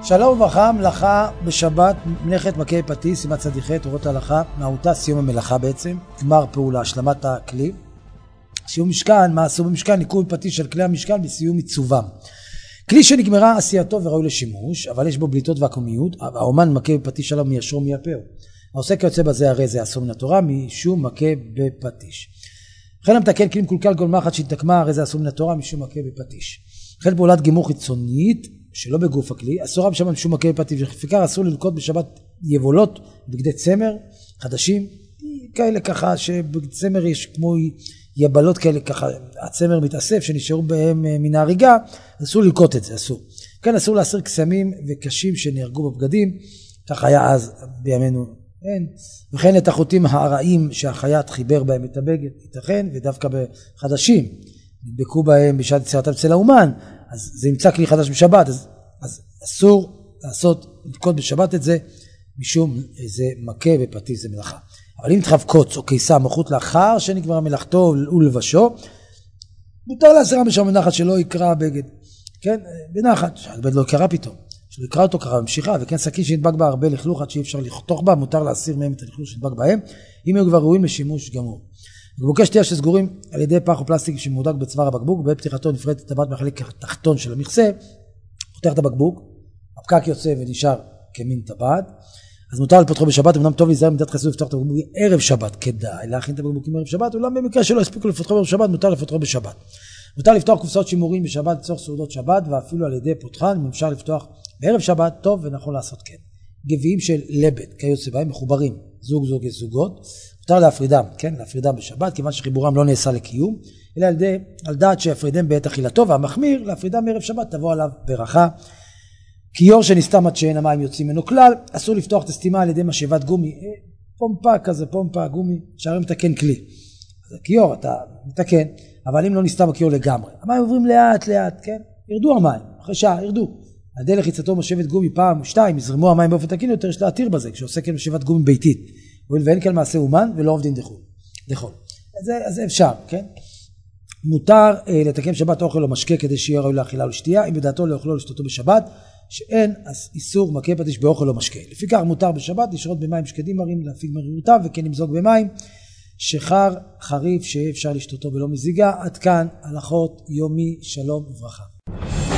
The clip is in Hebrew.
שלום וברכה, מלאכה בשבת, מלאכת מכה פטיש, שימת צדיח, אורות ההלכה, מהותה סיום המלאכה בעצם, גמר פעולה, השלמת הכלי. סיום משכן, מה עשו במשכן? ניקוי פטיש של כלי המשכן בסיום עיצובם. כלי שנגמרה עשייתו וראוי לשימוש, אבל יש בו בליטות ועקומיות, האומן מכה בפטיש עליו מיישרו מייפר. העושה כיוצא בזה הרי זה אסור מן התורה, משום מכה בפטיש. וכן המתקן כלי מקולקל כל מחט שהתנקמה, הרי זה אסור מן התורה, משום מכה בפטיש. וכן פעולת גימור חיצונית, שלא בגוף הכלי, אסורה בשבת משום מכה בפטיש, וכפיקר אסור ללקוט בשבת יבולות, בגדי צמר, חדשים, כאלה ככה, שבגדי צמר יש כמו יבלות כאלה ככה, הצמר מתאסף שנשארו בהם מן ההריגה, אסור ללקוט את זה, אסור. כן, אסור להסיר קסמים וקשים שנהרגו בבגדים, כך היה אז בימינו, אין. וכן את החוטים הרעים שהחייט חיבר בהם את הבגד, ייתכן, ודווקא בחדשים, נדבקו בהם בשעת יצירתם אצל האומן, אז זה ימצא כלי חדש בשבת, אז אסור לעשות, ללקוט בשבת את זה, משום איזה מכה בפטיש זה מלאכה. אבל אם נדחף קוץ או קיסה מלכות לאחר שנגמרה מלאכתו ולבשו, מותר להסירה משם בנחת שלא יקרא בגד. כן, בנחת, שהבגד לא יקרא פתאום. שלא יקרא אותו קרא במשיכה, וכן שקית שנדבק בה הרבה לכלוך עד שאי אפשר לחתוך בה, מותר להסיר מהם את הלכלוך שנדבק בהם, אם הם כבר ראויים לשימוש גמור. בקבוקי שתייה שסגורים על ידי פח או פלסטיק שמודק בצוואר הבקבוק, ובפתיחתו נפרדת הטבעת מהחלק התחתון של המכסה, פותח את הבקבוק, הפקק יוצא ונשאר כמין טבעת, אז מותר לפתחו בשבת, אמנם טוב להיזהר ממידת חסות לפתוח את הבקבוק ערב שבת, כדאי להכין את הבקבוקים ערב שבת, אולם במקרה שלא הספיקו לפתחו בערב שבת, מותר לפתחו בשבת. מותר לפתוח קופסאות שימורים בשבת לצורך סעודות שבת, ואפילו על ידי פותחן, אם אפשר לפתוח בערב שבת, טוב ונכון לעשות כן. גביעים של לבד, כיוצא בהם מחוברים, זוג זוגות, מותר להפרידם, כן, להפרידם בשבת, כיוון שחיבורם לא נעשה לקיום, אלא על דעת שיפרידם בעת אכילתו, והמחמיר להפרידם מערב שבת תבוא עליו ברכה. כיור שנסתם עד שאין המים יוצאים ממנו כלל, אסור לפתוח את הסתימה על ידי משאבת גומי, פומפה כזה, פומפה, גומי, שהרי מתקן כלי. אז הכיור אתה מתקן, אבל אם לא נסתם הכיור לגמרי, המים עוברים לאט, כן, ירדו המים, אחרי שעה ירדו. על ידי לחיצתו משאבת גומי פעם או שתיים, יזרמו המים באופן תקין יותר, יש להתיר בזה, כשעושה כן משאבת גומי ביתית. ואין כאן מעשה אומן ולא עובדין דחול. אז זה אפשר, כן? מותר לתקן שבת אוכל או משקה כדי שיהיה ראוי לאכילה או לשתייה, אם בדעתו לאוכלו או לשתותו בשבת, שאין אז איסור מכה פטיש באוכל או משקה. לפיכך מותר בשבת לשרות במים שקדים מרים להפיג מרירותם, וכן למזוג במים שחר חריף שאפשר לשתותו בלא מזיגה. עד כאן הלכות יומי, שלום וברכה.